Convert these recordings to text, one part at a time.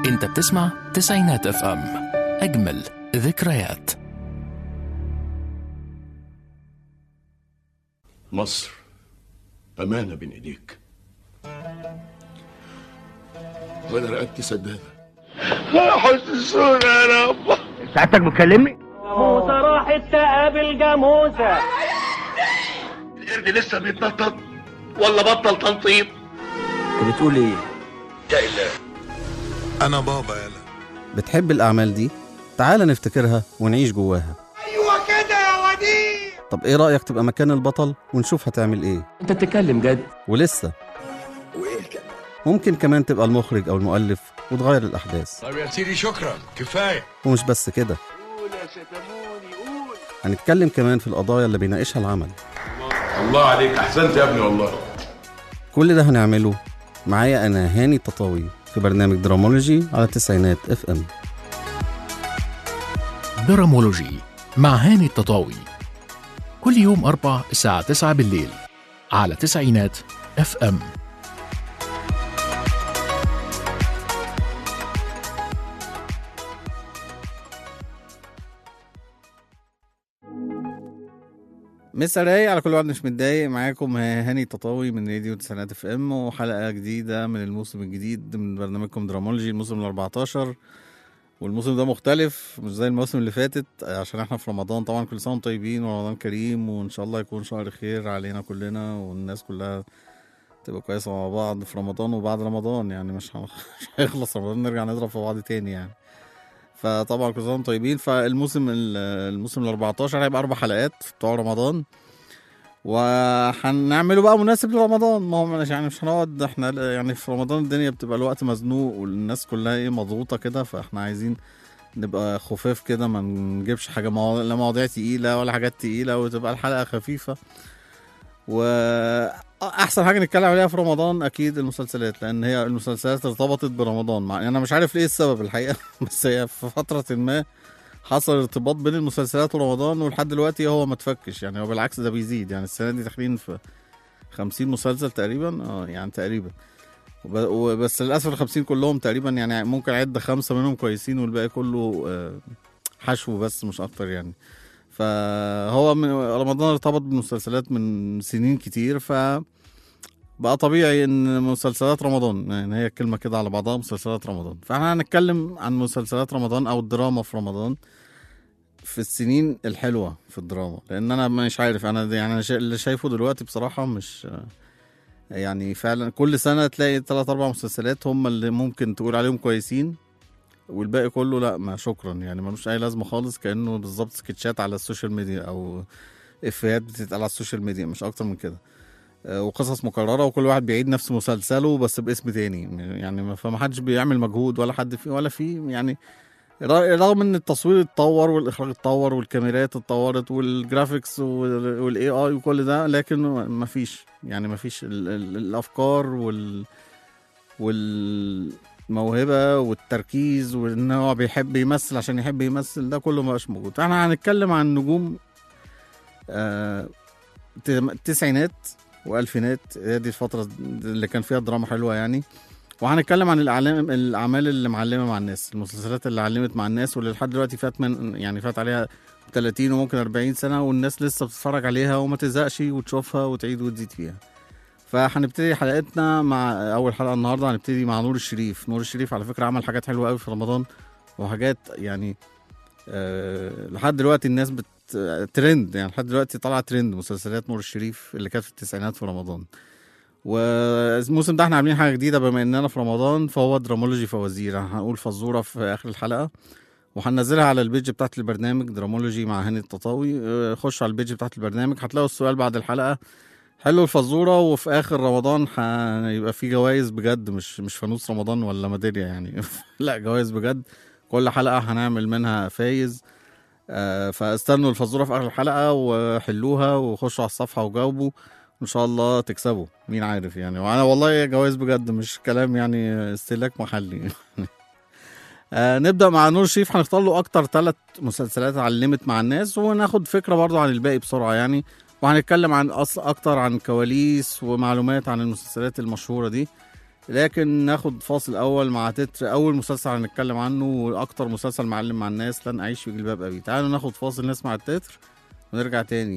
انت بتسمع تسعينات اف ام، اجمل ذكريات. مصر أمانة بين إيديك، وأنا رقبتي سدادة. حسسونا يا رب. ساعتك بتكلمني؟ جاموسة راحت تقابل جاموسة. القرد لسه بيتنطط ولا بطل تنطيط؟ انت بتقول ايه؟ يا إله أنا بابا يالا. بتحب الأعمال دي؟ تعال نفتكرها ونعيش جواها. أيوة كده يا وديع. طب إيه رأيك تبقى مكان البطل ونشوف هتعمل إيه؟ انت بتتكلم جد؟ ولسه وإيه الكلام؟ ممكن كمان تبقى المخرج أو المؤلف وتغير الأحداث. طب يا سيدي شكرا، كفاية. ومش بس كده، قول يا شتموني قول. هنتكلم كمان في القضايا اللي بيناقشها العمل. الله عليك، أحسنت يا ابني والله. كل ده هنعمله معايا أنا هاني التطاوي في برنامج درامولوجي على تسعينات اف ام. درامولوجي مع هاني التطاوي، كل يوم 4 الساعة 9 بالليل على تسعينات اف ام. مسا رايق على كل واحد مش متضايق. معاكم هاني التطاوي من راديو تسعينات اف ام، وحلقة جديدة من الموسم الجديد من برنامجكم درامولوجي، الموسم ال14. والموسم ده مختلف مش زي الموسم اللي فاتت عشان احنا في رمضان. طبعا كل سنة وانتم طيبين ورمضان كريم، وان شاء الله يكون شهر خير علينا كلنا، والناس كلها تبقى كويسة مع بعض في رمضان وبعد رمضان. يعني مش هيخلص رمضان نرجع نضرب في بعض تاني يعني. فطبعا كل سنة وانتم طيبين. فالموسم ال14 هيبقى 4 حلقات بتوع رمضان، وهنعمله بقى مناسب لرمضان. ما هو يعني مش هنقعد احنا يعني في رمضان الدنيا بتبقى الوقت مزنوق والناس كلها ايه مضغوطة كده، فاحنا عايزين نبقى خفاف كده، ما نجيبش حاجة لا مواضيع تقيلة ولا حاجات تقيلة، وتبقى الحلقة خفيفة. وأحسن حاجة نتكلم عليها في رمضان أكيد المسلسلات، لأن هي المسلسلات ارتبطت برمضان. مع أنا مش عارف ليه السبب الحقيقة بس هي في فترة ما حصل ارتباط بين المسلسلات ورمضان، ولحد دلوقتي هو ما تفكش يعني. هو بالعكس ده بيزيد يعني. السنة دي داخلين في 50 مسلسل تقريبا، يعني تقريبا. بس للأسف 50 كلهم تقريبا يعني ممكن عد 5 منهم كويسين والباقي كله حشو بس مش أكتر يعني. فهو من رمضان ارتبط بالمسلسلات من سنين كتير، بقى طبيعي ان مسلسلات رمضان يعني هي الكلمة كده على بعضها مسلسلات رمضان. فاحنا هنتكلم عن مسلسلات رمضان او الدراما في رمضان في السنين الحلوة في الدراما، لان انا مش عارف انا يعني اللي شايفه دلوقتي بصراحة مش يعني فعلا كل سنة تلاقي 3-4 مسلسلات هم اللي ممكن تقول عليهم كويسين، والباقي كله لا ما شكرا يعني ملوش اي لازمة خالص، كأنه بالظبط سكتشات على السوشيال ميديا او افيهات بتتقال على السوشيال ميديا، مش اكتر من كده. وقصص مكررة وكل واحد بيعيد نفس مسلسله بس باسم تاني يعني. فما حدش بيعمل مجهود ولا حد فيه ولا فيه يعني. رغم ان التصوير اتطور والاخراج اتطور والكاميرات اتطورت والجرافيكس والاي اي وكل ده، لكن ما فيش يعني ما فيش الافكار والموهبة والتركيز وان هو بيحب يمثل عشان يحب يمثل، ده كله ما بقاش موجود. احنا هنتكلم عن نجوم التسعينات والفينات، هي دي الفترة اللي كان فيها دراما حلوة يعني. وهنتكلم عن الأعمال اللي معلمة مع الناس، المسلسلات اللي علمت مع الناس واللي لحد دلوقتي فات عليها 30 وممكن 40 سنة والناس لسه بتتفرج عليها وما تزهقش وتشوفها وتعيد وتزيد فيها. فهنبتدي حلقتنا مع أول حلقة النهاردة. هنبتدي مع نور الشريف. نور الشريف على فكرة عمل حاجات حلوة قوي في رمضان، وحاجات يعني لحد دلوقتي الناس ترند يعني. لحد دلوقتي طالعه ترند مسلسلات نور الشريف اللي كانت في التسعينات في رمضان. والموسم ده احنا عاملين حاجه جديده بما اننا في رمضان، فهو درامولوجي فوازير. هنقول فزوره في اخر الحلقه وهننزلها على البيج بتاعت البرنامج درامولوجي مع هاني التطاوي. خش على البيج بتاعت البرنامج هتلاقوا السؤال بعد الحلقه، حلو الفزوره. وفي اخر رمضان هيبقى في جوائز بجد، مش فانوس رمضان ولا ميداليه يعني لا جوائز بجد. كل حلقه هنعمل منها فايز. فاستنوا الفزوره في اخر الحلقه وحلوها وخشوا على الصفحه وجاوبوا ان شاء الله تكسبوا، مين عارف يعني. وانا والله جوائز بجد مش كلام يعني استهلاك محلي نبدا مع نور الشريف. هنختار له اكتر 3 مسلسلات علمت مع الناس وناخد فكره برضو عن الباقي بسرعه يعني. وهنتكلم عن اكتر عن كواليس ومعلومات عن المسلسلات المشهوره دي لكن ناخد فاصل اول مع تتر اول مسلسل هنتكلم عنه واكتر مسلسل معلم مع الناس، لن اعيش في جلباب ابي. تعالوا ناخد فاصل نسمع التتر ونرجع تاني.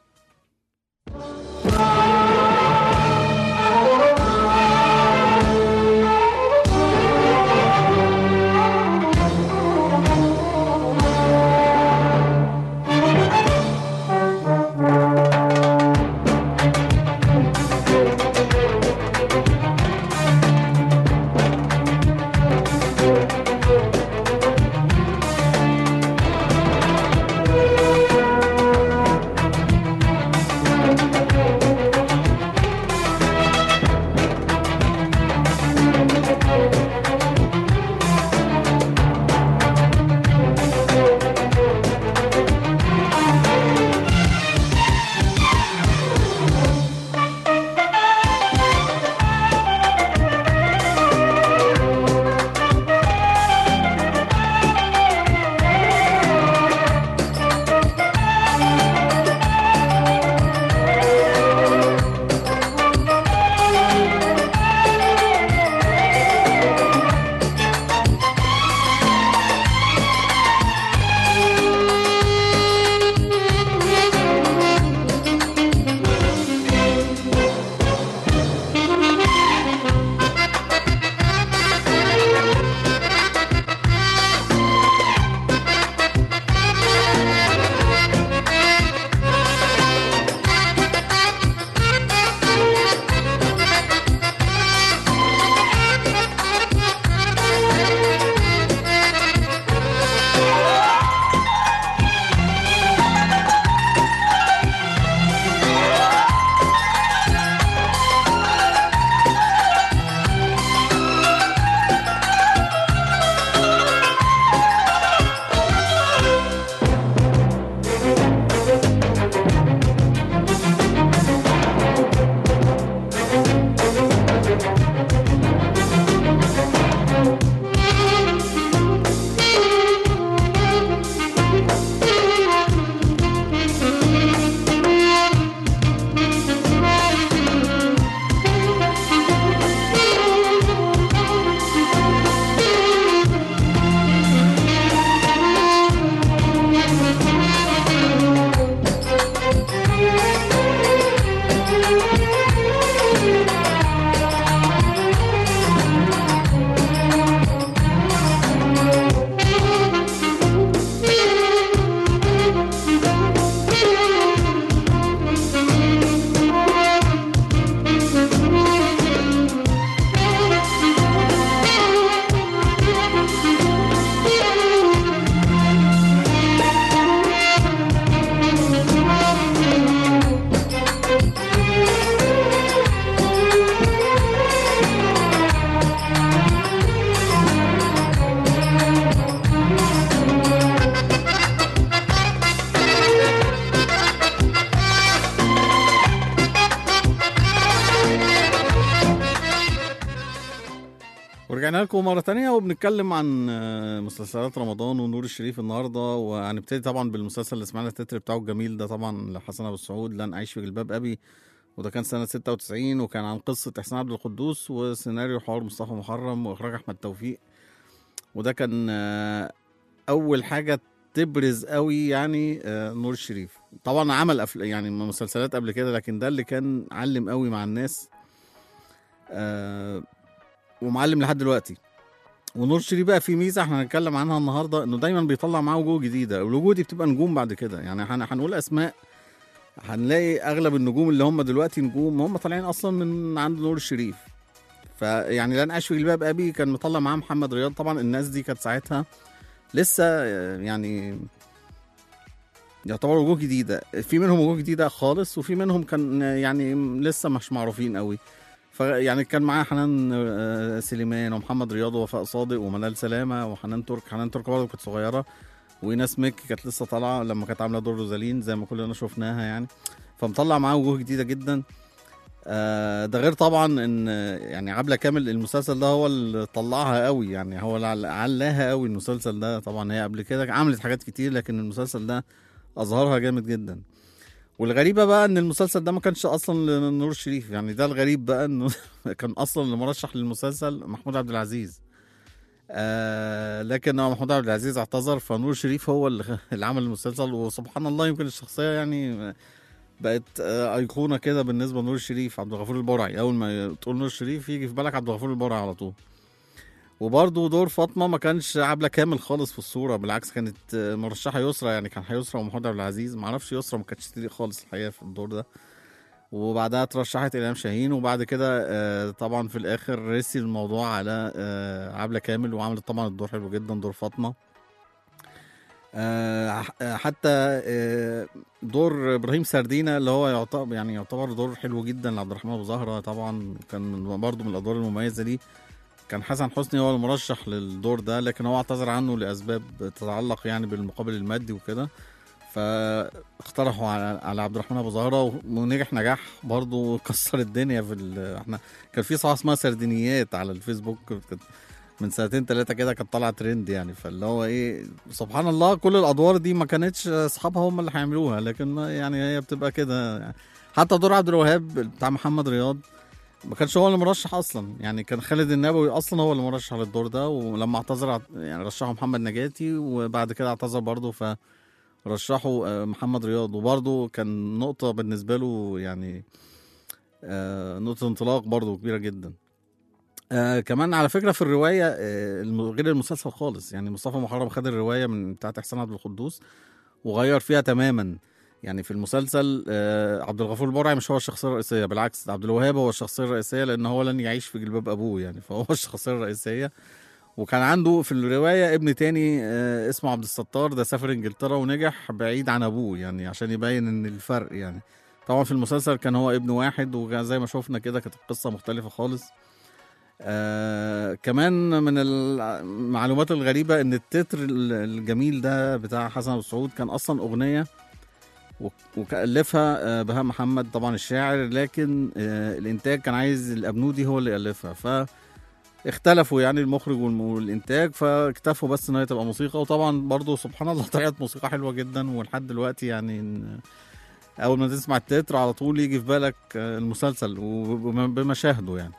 ورجعنا لكم مرة تانية وبنتكلم عن مسلسلات رمضان ونور الشريف النهاردة. وهنبتدي طبعا بالمسلسل اللي سمعنا التتر بتاعه الجميل ده طبعا لحسن أبو السعود، لن أعيش في جلباب أبي، وده كان سنة 96 وكان عن قصة إحسان عبد القدوس وسيناريو حوار مصطفى محرم وإخراج أحمد توفيق. وده كان أول حاجة تبرز قوي يعني نور الشريف. طبعا عمل يعني مسلسلات قبل كده، لكن ده اللي كان علم قوي مع الناس ومعلم لحد دلوقتي. ونور الشريف بقى في ميزه احنا هنتكلم عنها النهارده، انه دايما بيطلع معاه وجوه جديده، والوجوه دي بتبقى نجوم بعد كده. يعني هنقول اسماء، هنلاقي اغلب النجوم اللي هم دلوقتي نجوم هم طالعين اصلا من عند نور الشريف. فيعني لن اعيش في جلباب ابي كان مطلع معاه محمد رياض. طبعا الناس دي كانت ساعتها لسه يعني يعتبر وجوه جديده، في منهم وجوه جديده خالص وفي منهم كان يعني لسه مش معروفين قوي. فيعني كان معاه حنان سليمان ومحمد رياض ووفاء صادق ومنال سلامه وحنان ترك. حنان ترك برضه كانت صغيره، وإيناس مكي كانت لسه طالعه لما كانت عامله دور روزالين زي ما كلنا شفناها يعني. فمطلع معاه وجوه جديده جدا. ده غير طبعا ان يعني عبلة كامل المسلسل ده هو اللي طلعها قوي، يعني هو اللي علاها قوي المسلسل ده. طبعا هي قبل كده عملت حاجات كتير، لكن المسلسل ده اظهرها جامد جدا. والغريبه بقى ان المسلسل ده ما كانش اصلا لنور الشريف، يعني ده الغريب بقى انه كان اصلا المرشح للمسلسل محمود عبد العزيز. لكن محمود عبد العزيز اعتذر، فنور الشريف هو اللي عمل المسلسل. وسبحان الله يمكن الشخصيه يعني بقت ايقونه كده بالنسبه لنور الشريف. عبد الغفور البرعي، اول ما تقول نور الشريف يجي في بالك عبد الغفور البرعي على طول. وبرضه دور فاطمه ما كانش عبله كامل خالص في الصوره، بالعكس كانت مرشحه يسرا، يعني كان يسرا ومحمود عبد العزيز. ما اعرفش يسرا ما كانتش تليق خالص الحقيقه في الدور ده. وبعدها ترشحت إلهام شاهين، وبعد كده طبعا في الاخر رسي الموضوع على عبله كامل، وعملت طبعا الدور حلو جدا، دور فاطمه. حتى دور ابراهيم سردينة اللي هو يعتبر دور حلو جدا لعبد الرحمن ابو زهره، طبعا كان برضو من الادوار المميزه دي. كان حسن حسني هو المرشح للدور ده، لكن هو اعتذر عنه لاسباب تتعلق يعني بالمقابل المادي وكده، فاقترحوا على عبد الرحمن ابو زهره، ونجح نجاح برضو كسر الدنيا احنا كان في صفحه اسمها سردينيات على الفيسبوك من 2-3 كده، كانت طالعه ترند يعني. فاللي هو سبحان الله كل الادوار دي ما كانتش اصحابها هم اللي هيعملوها، لكن ما يعني هي بتبقى كده يعني. حتى دور عبد الوهاب بتاع محمد رياض ما كانش هو اللي مرشح اصلا، يعني كان خالد النبوي اصلا هو اللي مرشح للدور ده، ولما اعتذر يعني رشحه محمد نجاتي، وبعد كده اعتذر برضه فرشحوا محمد رياض. وبرضه كان نقطه بالنسبه له يعني نقطه انطلاق برضه كبيره جدا. كمان على فكره في الروايه غير المسلسل خالص، يعني مصطفى محرم خد الروايه من بتاعت احسان عبد القدوس وغير فيها تماما. يعني في المسلسل عبد الغفور البرعي مش هو الشخصيه الرئيسيه، بالعكس عبد الوهاب هو الشخصيه الرئيسيه، لان هو لن يعيش في جلباب ابوه يعني، فهو الشخصيه الرئيسيه. وكان عنده في الروايه ابن تاني اسمه عبد الستار، ده سافر انجلترا ونجح بعيد عن ابوه، يعني عشان يبين ان الفرق يعني. طبعا في المسلسل كان هو ابن واحد، وزي ما شوفنا كده كانت القصه مختلفه خالص. كمان من المعلومات الغريبة ان التتر الجميل ده بتاع حسن ابو سعود كان اصلا اغنية وكألفها بهاء محمد طبعا الشاعر، لكن الانتاج كان عايز الابنودي هو اللي يألفها، فاختلفوا يعني المخرج والانتاج، فاكتفوا بس ان هي تبقى موسيقى. وطبعا برضو سبحان الله طلعت موسيقى حلوة جدا، ولحد دلوقتي يعني اول ما تسمع التتر على طول يجي في بالك المسلسل وبمشاهده يعني.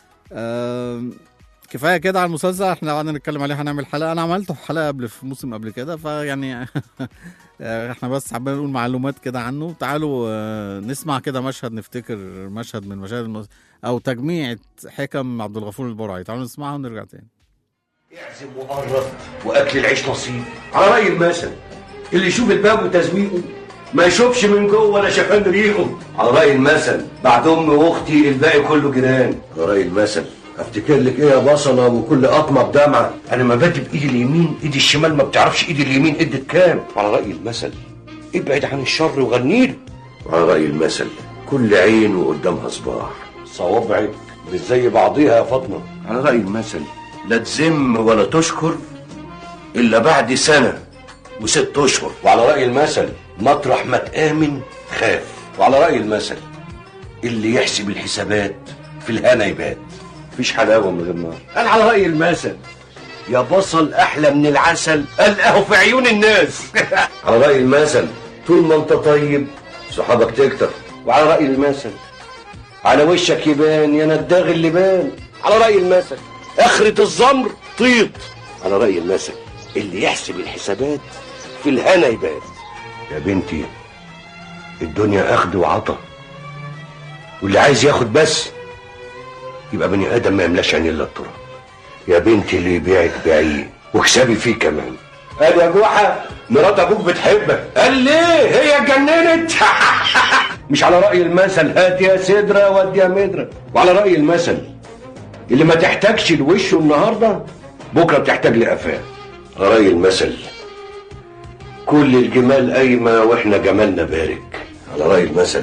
كفايه كده على المسلسل، احنا قعدنا نتكلم عليه، هنعمل حلقه، انا عملته في حلقه في موسم قبل كده، فيعني احنا بس حابين نقول معلومات كده عنه. تعالوا نسمع كده مشهد، نفتكر مشهد من مشاهد او تجميعة حكم عبد الغفور البرعي. تعالوا نسمعها ونرجع تاني. اعزم وقرب واكل العيش نصيب، على راي المثل اللي يشوف الباب وتزويقه ما يشوفش من جوه ولا شافان ريقه، على راي المثل بعد امي واختي الباقي كله جيران، على راي المثل افتكر لك ايه يا بصله وكل قطمه بدمعه، انا ما بادئ بايدي اليمين ايدي الشمال ما بتعرفش ايدي اليمين ادت كام، على راي المثل ابعد عن الشر وغنيله، على راي المثل كل عين وقدامها صباح، صوابعك مش زي بعضيها يا فاطمه، على راي المثل لا تذم ولا تشكر الا بعد سنه و6 اشهر، وعلى راي المثل مطرح ما تآمن خاف، وعلى رأي المثل اللي يحسب الحسابات في الهنا يبات، مفيش حلاوة من غير نار. قال على رأي المثل يا بصل أحلى من العسل ألقاه في عيون الناس. على رأي المثل طول ما أنت طيب صحابك تكتر، وعلى رأي المثل على وشك يبان يا نداغ اللبان، على رأي المثل آخرة الزمر طيط، على رأي المثل اللي يحسب الحسابات في الهنا يبات. يا بنتي الدنيا اخد وعطا، واللي عايز ياخد بس يبقى بني ادم ما يملاش عين الا التراب. يا بنتي اللي يبيعك بيعيه واكسبي فيه كمان. قال يا جوحه مرات ابوك بتحبك، قال ليه هي اتجننت. مش على راي المثل هات يا سدره ودي يا مدره، وعلى راي المثل اللي ما تحتاجش لوشه النهارده بكره بتحتاج لقفاه، على راي المثل كل الجمال قايمة واحنا جمالنا بارك، على رأي المثل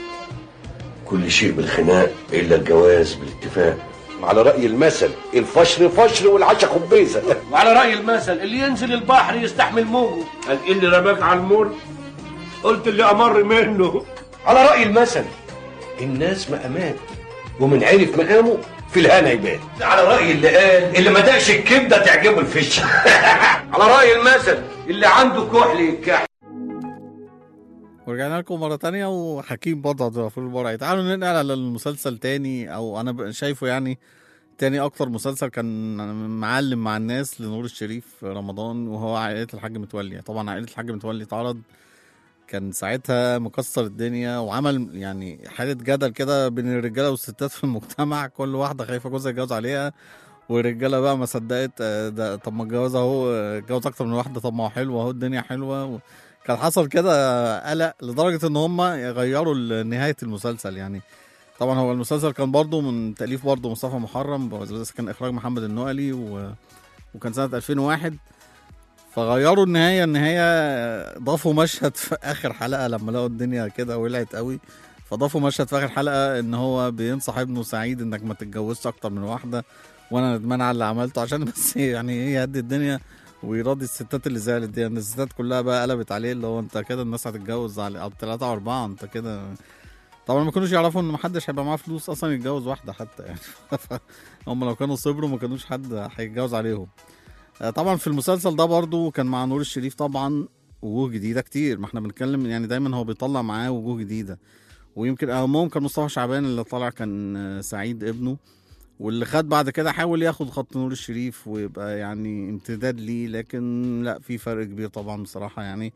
كل شيء بالخناق إلا الجواز بالاتفاق، على رأي المثل الفشر فشر والعشا خبيزة، وعلى رأي المثل اللي ينزل البحر يستحمل موجه، قال اللي رماك على المر قلت اللي أمر منه، على رأي المثل الناس مقامات ومن عرف مقامه في الهنا يبان، على رأي اللي قال اللي ما دقش الكبدة تعجبه الفش. على رأي المثل اللي عنده كحل يتكحل. ورجعنا لكم مرة تانية، وحكيم برضه عبد الغفور البرعي. تعالوا ننقل على المسلسل تاني، او انا شايفه يعني تاني اكتر مسلسل كان معلم مع الناس لنور الشريف في رمضان، وهو عائلة الحاج متولي. طبعا عائلة الحاج متولي اتعرض، كان ساعتها مكسر الدنيا، وعمل يعني حالة جدل كده بين الرجالة والستات في المجتمع، كل واحدة خايفة جوزها يتجوز عليها، والرجالة بقى ما صدقت ده طب ما اتجوز اهو، اتجوز اكتر من واحدة، طب ما هو حلو اهو، الدنيا حلوة. كان حصل كده قلق لدرجة ان هم يغيروا نهاية المسلسل يعني. طبعا هو المسلسل كان برضو من تأليف برضو مصطفى محرم، بس كان اخراج محمد النقلي وكان سنة 2001. فغيروا النهاية ضافوا مشهد في آخر حلقة لما لقوا الدنيا كده ولعت قوي، فضافوا مشهد في آخر حلقة ان هو بينصح ابنه سعيد انك ما تتجوزش اكتر من واحدة، وانا ندمان على اللي عملته، عشان بس يعني ايه يهدي الدنيا ويراضي الستات اللي زعلت دي. يعني الستات كلها بقى قلبت عليه، اللي هو انت كده الناس هتتجوز على او 3 و4 انت كده. طبعا ما كانوش يعرفوا ان محدش هيبقى معاه فلوس اصلا يتجوز واحدة حتى يعني. هم لو كانوا صبروا ما كانوش حد هيتجوز عليهم. طبعا في المسلسل ده برضو كان مع نور الشريف طبعا وجوه جديدة كتير، ما احنا بنتكلم يعني دايما هو بيطلع معاه وجوه جديدة. ويمكن اهمهم كان مصطفى شعبان اللي طلع كان سعيد ابنه، واللي خد بعد كده حاول ياخد خط نور الشريف ويبقى يعني امتداد ليه، لكن لا، في فرق كبير طبعا بصراحة يعني.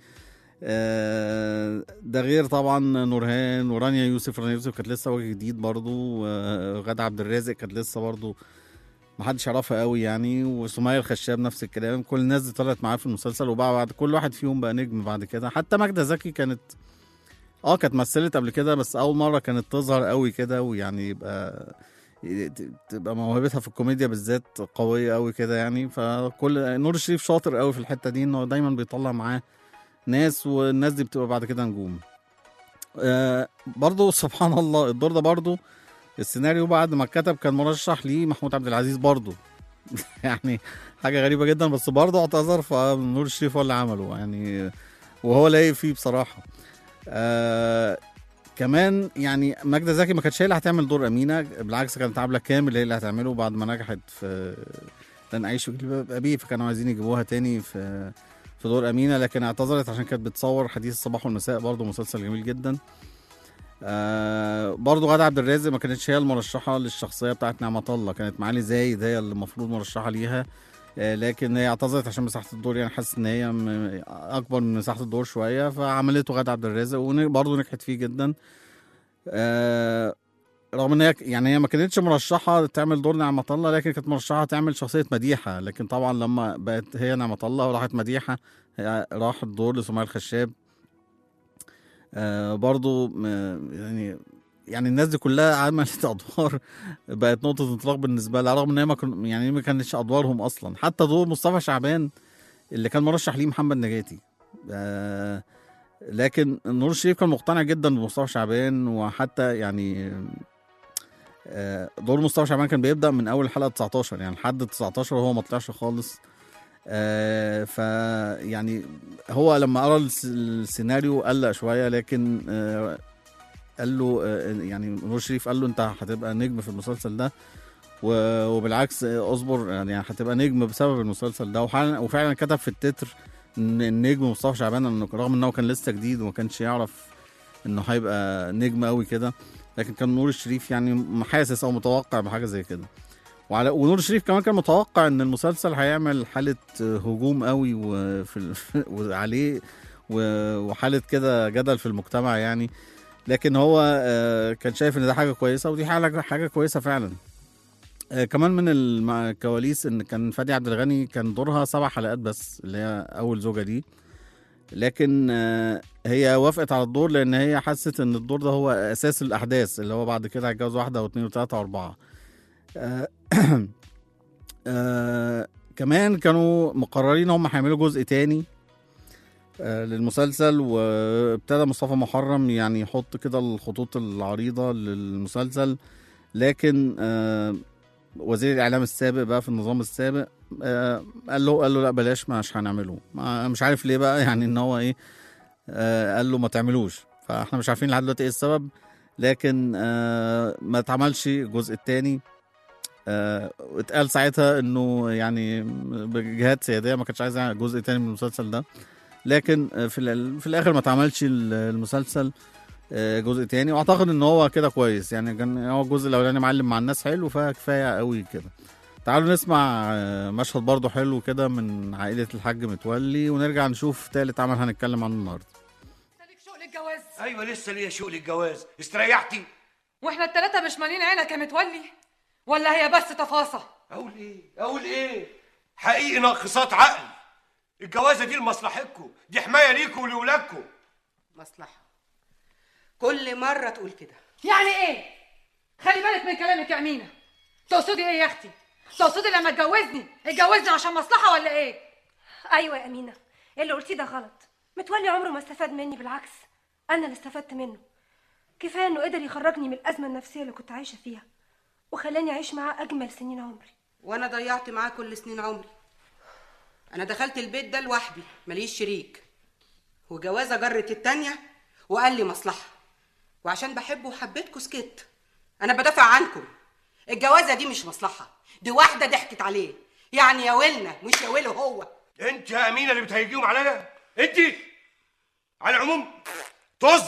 ده غير طبعا نورهان ورانيا يوسف. رانيا يوسف كانت لسه وجه جديد برضو، غادة عبد الرازق كانت لسه برضو محدش يعرفها قوي يعني، وسمية الخشاب نفس الكلام. كل الناس دي طلعت معاه في المسلسل، وبعد كل واحد فيهم بقى نجم بعد كده. حتى ماجدة زكي كانت كانت مثلت قبل كده، بس اول مرة كانت تظهر قوي كده، ويعني تبقى موهبتها في الكوميديا بالذات قوية قوي كده يعني. فكل نور الشريف شاطر قوي في الحتة دي، انه دايما بيطلع معاه ناس، والناس دي بتبقى بعد كده نجوم. برضو سبحان الله الدور ده برضو السيناريو بعد ما اتكتب كان مرشح ليه محمود عبد العزيز برضو. يعني حاجة غريبة جدا، بس برضو اعتذر، فنور الشريف هو اللي عمله يعني، وهو لايق فيه بصراحة. كمان يعني ماجدة زكي ما كانتش هي اللي هتعمل دور أمينة، بالعكس كانت عاملة كامل هي اللي هتعمله بعد ما نجحت في لن أعيش في جلباب أبي، فكانوا عايزين يجيبوها تاني في دور أمينة، لكن اعتذرت عشان كانت بتصور حديث الصباح والمساء، برضو مسلسل جميل جدا. برضو غادة عبد الرازق ما كانتش هي المرشحة للشخصية بتاعت نعمة الله، كانت معالي زايد هي اللي المفروض مرشحة ليها، لكن هي اعتذرت عشان مساحة الدور، يعني حاسس ان هي اكبر من مساحة الدور شوية، فعملته غادة عبد الرازق وبرضو نجحت فيه جدا. رغم ان هي يعني هي ما كانتش مرشحة تعمل دور نعمة الله، لكن كانت مرشحة تعمل شخصية مديحة، لكن طبعا لما بقت هي نعمة الله وراحت مديحة راح الدور لسمية الخشاب. برضو يعني الناس دي كلها عملت ادوار بقت نقطة انطلاق بالنسبة لها، رغم ان هي ما كانتش ادوارهم اصلا. حتى دور مصطفى شعبان اللي كان مرشح ليه محمد نجاتي، لكن نور الشريف كان مقتنع جدا بمصطفى شعبان، وحتى يعني دور مصطفى شعبان كان بيبدأ من اول حلقة 19 يعني لحد 19 وهو ما طلعش خالص. فيعني هو لما قرا السيناريو قلق شويه، لكن قال له يعني نور الشريف قال له انت هتبقى نجم في المسلسل ده، وبالعكس اصبر يعني هتبقى نجم بسبب المسلسل ده. وفعلا كتب في التتر ان النجم مصطفى شعبان، انه رغم انه كان لسه جديد وما كانش يعرف انه هيبقى نجم قوي كده، لكن كان نور الشريف يعني حاسس او متوقع بحاجه زي كده. ونور الشريف كمان كان متوقع ان المسلسل هيعمل حاله هجوم قوي وعليه وحاله كده جدل في المجتمع يعني، لكن هو كان شايف ان ده حاجه كويسه، ودي حاجه كويسه فعلا. كمان من الكواليس ان كان فادي عبد الغني كان دورها 7 حلقات بس، اللي هي اول زوجه دي، لكن هي وافقت على الدور لان هي حست ان الدور ده هو اساس الاحداث، اللي هو بعد كده هيتجوز 1 و2 و3 و4. كمان كانوا مقررين هم هيعملوا جزء تاني للمسلسل، وابتدى مصطفى محرم يعني يحط كده الخطوط العريضة للمسلسل، لكن وزير الإعلام السابق بقى في النظام السابق قال له لا بلاش، مش هنعمله، مش عارف ليه بقى يعني ان هو ايه، قال له ما تعملوش، فاحنا مش عارفين لحد دلوقتي ايه السبب، لكن ما اتعملش الجزء التاني. اتقال ساعتها انه يعني بجهات سياديه ما كانتش عايزه جزء تاني من المسلسل ده، لكن في الاخر ما اتعملش المسلسل جزء تاني، واعتقد ان هو كده كويس يعني. كان هو الجزء الاولاني معلم مع الناس حلو، فكفايه قوي كده. تعالوا نسمع مشهد برضو حلو كده من عائله الحاج متولي، ونرجع نشوف تالت عمل هنتكلم عنه النهارده. ليك شوق للجواز؟ ايوه لسه ليا شوق للجواز. استريحتي؟ واحنا التلاتة مش مالين عينك يا متولي، ولا هي بس تفاصيل؟ اقول ايه حقيقي ناقصات عقل. الجوازه دي لمصلحتكم، دي حمايه ليكم ولولادكم. مصلحه؟ كل مره تقول كده. يعني ايه؟ خلي بالك من كلامك يا امينه. تقصدي ايه يا اختي؟ تقصدي لما اتجوزني عشان مصلحه ولا ايه؟ ايوه يا امينه، اللي قلتيه ده غلط. متولي عمره ما استفاد مني، بالعكس انا اللي استفدت منه. كفايه انه قدر يخرجني من الازمه النفسيه اللي كنت عايشه فيها، وخلاني اعيش معاه اجمل سنين عمري. وانا ضيعت معاه كل سنين عمري. انا دخلت البيت ده لوحدي ماليش شريك، وجوازه جرت التانيه وقال لي مصلحه، وعشان بحبه وحبيتكم سكت. انا بدافع عنكم. الجوازه دي مش مصلحه، دي واحده ضحكت عليه، يعني يا ويلنا مش يا ويله هو. انت يا امينه اللي بتهيجيهم عليا انت. على العموم طز.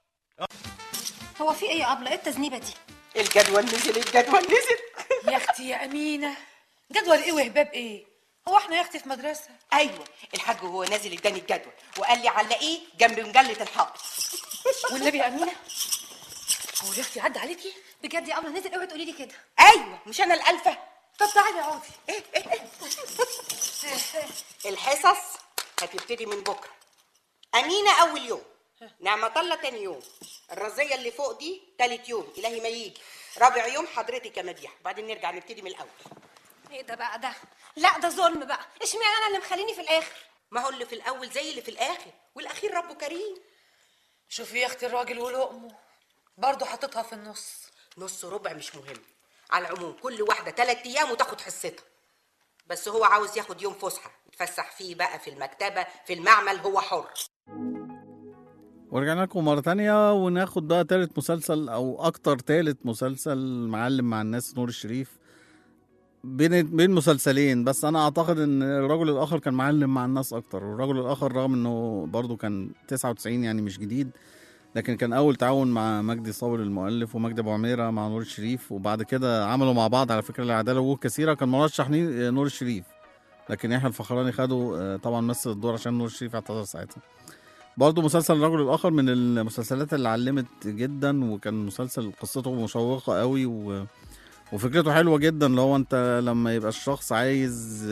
هو في ايه يا ابله؟ ايه التذنيبه دي؟ الجدول نزل. يا اختي يا امينه، جدول ايه وهباب ايه؟ هو احنا يا اختي في مدرسه؟ ايوه الحاج وهو نازل اداني الجدول وقال لي علقيه جنب مجله الحائط. والنبي يا امينه هو يا اختي عدى عليكي؟ بجد يا ابله نزل؟ اوعي تقولي لي كده. ايوه مش انا الالفه. طب تعالي اقعدي. الحصص هتبتدي من بكره. امينه اول يوم، نعمه الله تاني يوم، الرزيه اللي فوق دي تالت يوم، الهي ما يجي رابع يوم حضرتك يا مديحه، بعدين نرجع نبتدي من الاول. ايه ده بقى ده؟ لا ده ظلم بقى. اشمعنى انا اللي مخليني في الاخر؟ ما هو اللي في الاول زي اللي في الاخر، والاخير ربه كريم. شوفي يا اختي الراجل ولقمه برضه حاططها في النص. نص ربع مش مهم. على العموم كل واحده 3 ايام وتاخد حصتها، بس هو عاوز ياخد يوم فسحه يتفسح فيه بقى في المكتبه في المعمل، هو حر. ورجعنا لكم مرة تانية وناخد بقى تالت مسلسل أو أكتر تالت مسلسل معلم مع الناس، نور الشريف. بين مسلسلين، بس أنا أعتقد إن الرجل الآخر كان معلم مع الناس أكتر. والرجل الآخر رغم إنه برضو كان 99 يعني مش جديد، لكن كان أول تعاون مع مجدي صابر المؤلف ومجدي أبو عميرة مع نور الشريف، وبعد كده عملوا مع بعض على فكرة العدالة وجوه كثيرة. كان مرشح نور الشريف، لكن يحيى الفخراني خده طبعا مثل الدور عشان نور الشريف اعتذر ساعتها. برضه مسلسل الرجل الآخر من المسلسلات اللي علمت جدا، وكان مسلسل قصته مشوقة قوي وفكرته حلوة جدا. اللي هو انت لما يبقى الشخص عايز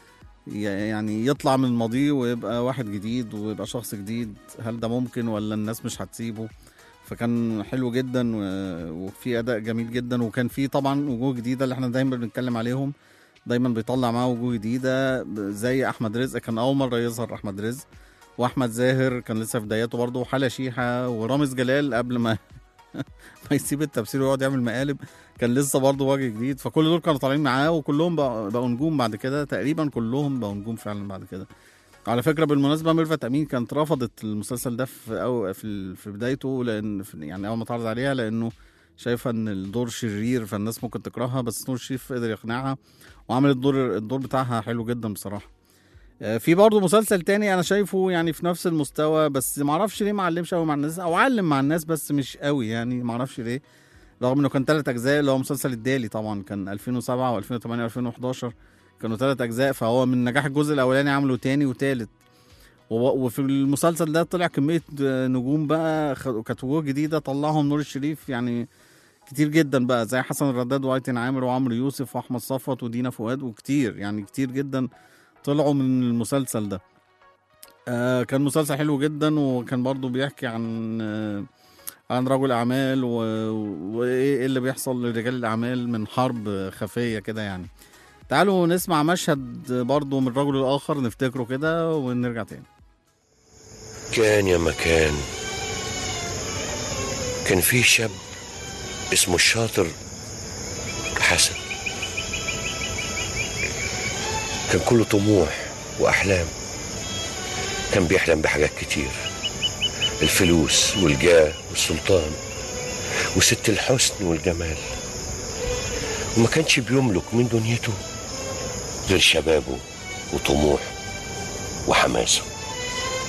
يعني يطلع من ماضيه ويبقى واحد جديد ويبقى شخص جديد، هل ده ممكن ولا الناس مش هتسيبه؟ فكان حلو جدا وفي أداء جميل جدا، وكان فيه طبعا وجوه جديدة اللي احنا دايما بنتكلم عليهم، دايما بيطلع معاه وجوه جديدة زي أحمد رزق. كان أول مرة يظهر أحمد رزق، واحمد زاهر كان لسه في بداياته برضه، وحلا شيحه، ورامز جلال قبل ما ما يسيب التمثيل ويقعد يعمل مقالب كان لسه برضه وجه جديد. فكل دول كانوا طالعين معاه، وكلهم بقوا نجوم بعد كده، تقريبا كلهم بقوا نجوم فعلا بعد كده. على فكره بالمناسبه ميرفت امين كانت رفضت المسلسل ده في بدايته، لان يعني اول ما اتعرض عليها لانه شايفه ان الدور شرير فالناس ممكن تكرهها، بس نور الشريف قدر يقنعها وعمل الدور بتاعها حلو جدا بصراحه. في برضه مسلسل تاني انا شايفه يعني في نفس المستوى، بس معرفش ليه معلمش قوي مع الناس، او علم مع الناس بس مش قوي يعني، معرفش ليه، رغم انه كان 3 اجزاء، اللي هو مسلسل الدالي. طبعا كان 2007 و2008 و2011 كانوا 3 اجزاء، فهو من نجاح الجزء الاولاني عملوا تاني وتالت. وفي المسلسل ده طلع كميه نجوم بقى، كانت وجوه جديده طلعهم نور الشريف يعني كتير جدا بقى، زي حسن الرداد وايتن عامر وعمرو يوسف واحمد صفوت ودينا فؤاد، وكتير يعني كتير جدا طلعوا من المسلسل ده. كان مسلسل حلو جدا، وكان برضو بيحكي عن رجل اعمال وايه اللي بيحصل لرجال الاعمال من حرب خفيه كده يعني. تعالوا نسمع مشهد برضو من الرجل الاخر نفتكره كده ونرجع تاني. كان يا مكان كان في شاب اسمه الشاطر حسن، كان كله طموح وأحلام، كان بيحلم بحاجات كتير، الفلوس والجاه والسلطان وست الحسن والجمال، وما كانش بيملك من دنيته غير شبابه وطموحه وحماسه.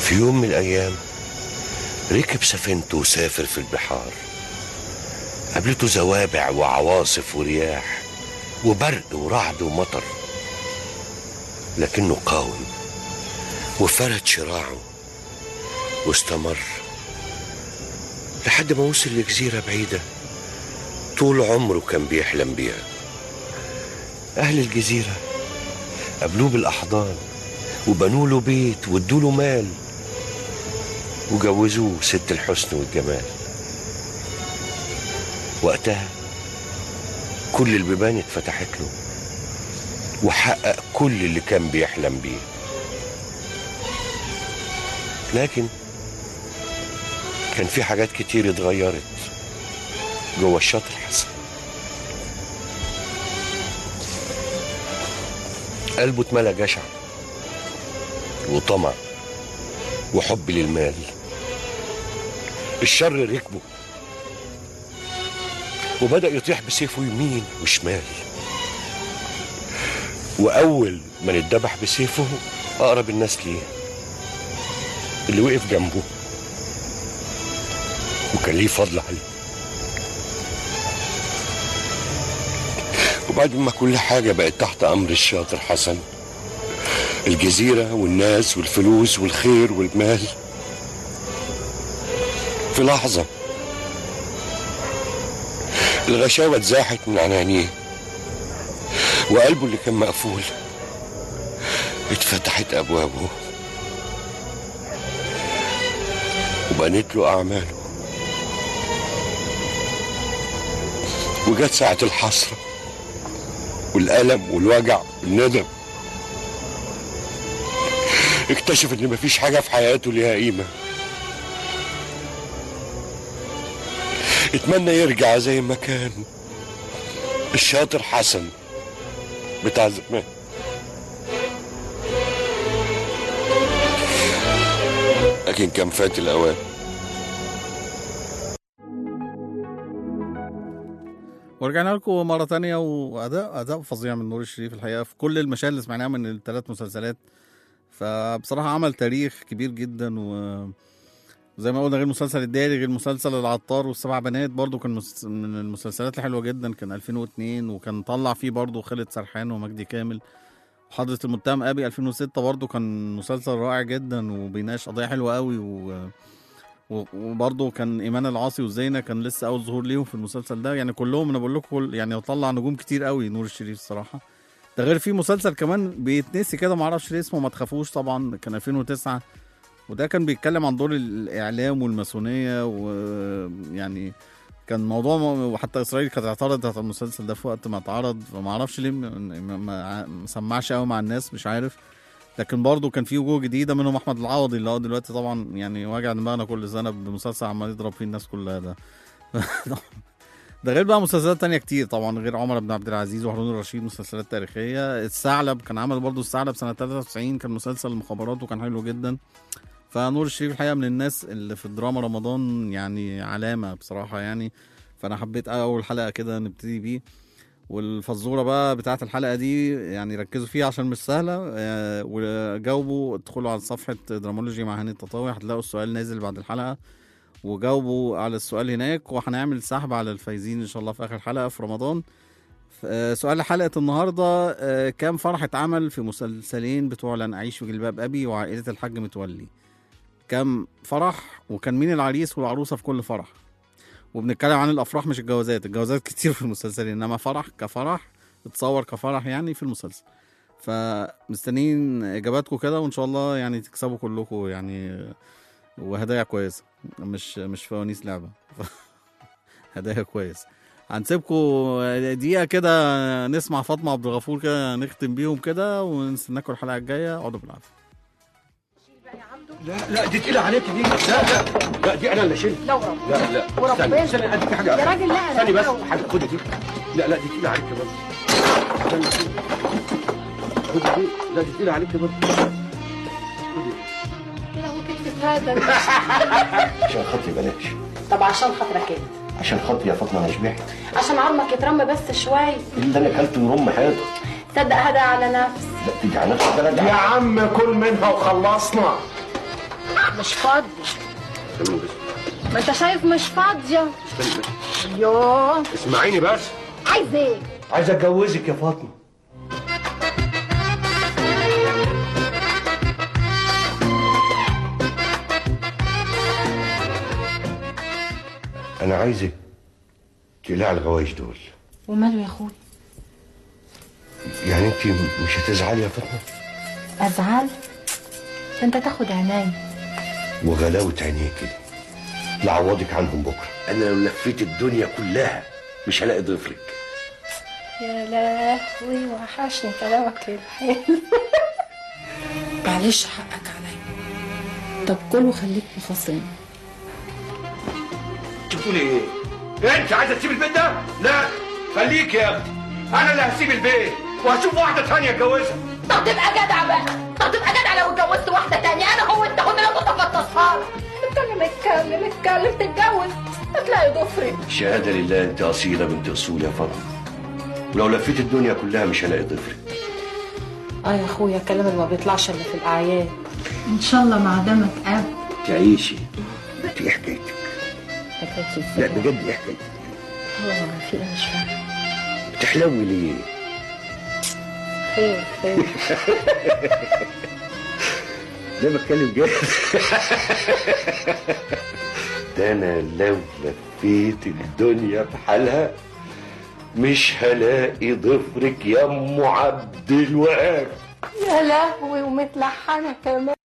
في يوم من الأيام ركب سفينته وسافر في البحار. قابلته زوابع وعواصف ورياح وبرد ورعد ومطر، لكنه قاوم وفرد شراعه واستمر لحد ما وصل لجزيرة بعيدة طول عمره كان بيحلم بيها. أهل الجزيرة قابلوه بالأحضان وبنوا له بيت وادوا له مال وجوزوه ست الحسن والجمال. وقتها كل البيبان اتفتحت له وحقق كل اللي كان بيحلم بيه. لكن كان في حاجات كتير اتغيرت جوه الشاطر حسن. قلبه اتملى جشع وطمع وحب للمال. الشر ركبه وبدأ يطيح بسيفه يمين وشمال. وأول من اتذبح بسيفه أقرب الناس ليه، اللي وقف جنبه وكان ليه فضل عليه. وبعد ما كل حاجة بقت تحت أمر الشاطر حسن، الجزيرة والناس والفلوس والخير والمال، في لحظة الغشاوة اتزاحت من عن عينيه وقلبه اللي كان مقفول اتفتحت أبوابه وبنت له أعماله. وجت ساعة الحسرة والألم والوجع والندم. اكتشف ان مفيش حاجة في حياته ليها قيمة. اتمنى يرجع زي ما كان الشاطر حسن بتاع زمان. لكن كان فات الأوان. ورجعنا لكم مرة تانية، وأداء فظيع من نور الشريف الحقيقة في كل المشاهد اللي سمعناها من الثلاث مسلسلات. فبصراحة عمل تاريخ كبير جدا، وزي ما قلنا غير مسلسل الداري، غير مسلسل العطار والسبع بنات برضو كان من المسلسلات الحلوة جدا، كان 2002، وكان طلع فيه برضو خالد سرحان ومجدي كامل. وحضرة المتهم أبي 2006 برضو كان مسلسل رائع جدا وبيناقش قضية حلوة قوي. وبرضه كان إيمان العاصي وزينة كان لسه أول ظهور ليهم في المسلسل ده. يعني كلهم أنا بقول لكم يعني طلع نجوم كتير قوي نور الشريف الصراحة. ده غير في مسلسل كمان بيتنسي كده معرفش ليه اسمه ما تخافوش، طبعا كان 2009، وده كان بيتكلم عن دور الإعلام والماسونية، ويعني كان موضوع، وحتى إسرائيل كانت اعترضت على المسلسل ده في وقت ما اتعرض، فما اعرفش ليه ما سمعش قوي مع الناس، مش عارف. لكن برضه كان في وجوه جديده منهم احمد العوضي اللي هو دلوقتي طبعا يعني واجع دماغنا كل سنه بمسلسل عمال يضرب فيه الناس كلها ده. ده غير بقى مسلسلات تانية كتير طبعا، غير عمر بن عبد العزيز وهارون الرشيد مسلسلات تاريخيه. الثعلب كان عمل برضه الثعلب سنه 93، كان مسلسل المخابرات وكان حلو جدا. فنور الشريف الحقيقه من الناس اللي في الدراما رمضان يعني علامه بصراحه يعني. فانا حبيت اول حلقه كده نبتدي بيه. والفزوره بقى بتاعت الحلقه دي يعني ركزوا فيها عشان مش سهله، وجاوبوا. ادخلوا على صفحه درامولوجي مع هاني التطاوي، هتلاقوا السؤال نازل بعد الحلقه، وجاوبوا على السؤال هناك، وهنعمل سحب على الفايزين ان شاء الله في اخر حلقه في رمضان. سؤال حلقه النهارده، كام فرح اتعمل في مسلسلين بتوع لن اعيش في جلباب ابي وعائله الحاج متولي؟ كام فرح، وكان مين العريس والعروسه في كل فرح؟ وبنتكلم عن الافراح مش الجوازات. الجوازات كتير في المسلسلين، انما فرح كفرح اتصور كفرح يعني في المسلسل. فمستنيين اجاباتكم كده، وان شاء الله يعني تكسبوا كلكم يعني، وهدايا كويسه، مش فوانيس لعبه. هدايا كويس. هنسيبكم دقيقه كده نسمع فاطمه عبد الغفور كده نختم بيهم كده، ونستناكم الحلقه الجايه. اقعدوا بالعافيه. لا دي تقيلة عليك دي. لا دي انا اللي اشيلها. لا استني اديك حاجه يا راجل. لا استني بس حاجه، خدي دي. لا دي تقيلة عليك برضه. خدي دي. لا دي تقيلة عليك برضه. خدي كده هو كتف هذا. عشان خاطري بلاش. طب عشان خاطرك انت. عشان خاطري يا فاطمه انا شبعت. عشان عظمك يترمى بس شويه. اللي انا اكلت ورم حياتي. تصدق هذا على نفس. لا تيجي على نفسك. يا عم كل منها وخلصنا. مش فاضي. استنى بس. ما انت شايف مش فاضيه. استنى بس. يوه اسمعيني بس. عايز ايه؟ عايز اتجوزك يا فاطمه. انا عايزك تقلعي الغوايش دول. وماله يا اخوي؟ يعني انت مش هتزعلي يا فاطمه؟ ازعل؟ انت تاخد عيني وغلاوه عينيكي لعوضك عنهم بكره. انا لو لفيت الدنيا كلها مش هلاقي ضفرك. يا لهوي وحشني كلامك الحلو. معلش حقك عليا. طب كل وخليك مخاصم. بتقولي ايه؟ انت عايزه تسيب البيت ده؟ لا خليك يا اختي، انا اللي هسيب البيت وهشوف واحده ثانيه اتجوزها. طب تبقى جدع بقى، طب تبقى جدع لو اتجوزت واحده تانية. انا هو انت كنت انا كنت افطسها لك. اتكلم تتجوز هتلاقي ضفري. شهاده لله انت اصيله بنت اصول يا فاطمه، ولو لفيت الدنيا كلها مش هلاقي ضفرك. يا اخويا الكلام اللي ما بيطلعش الا في الاعياد. ان شاء الله مع دمك اب تعيشي. انت ايه حكايتك؟ حكايتي لا بجد ايه حكايتك؟ هو في ايه مش فاهم. بتحلوي ليه؟ خير ده بتكلم جد. ده انا لو لفيت الدنيا بحالها مش هلاقي ضفرك يا ام عبد الوهاب. يا لهوي ومتلحنه كمان.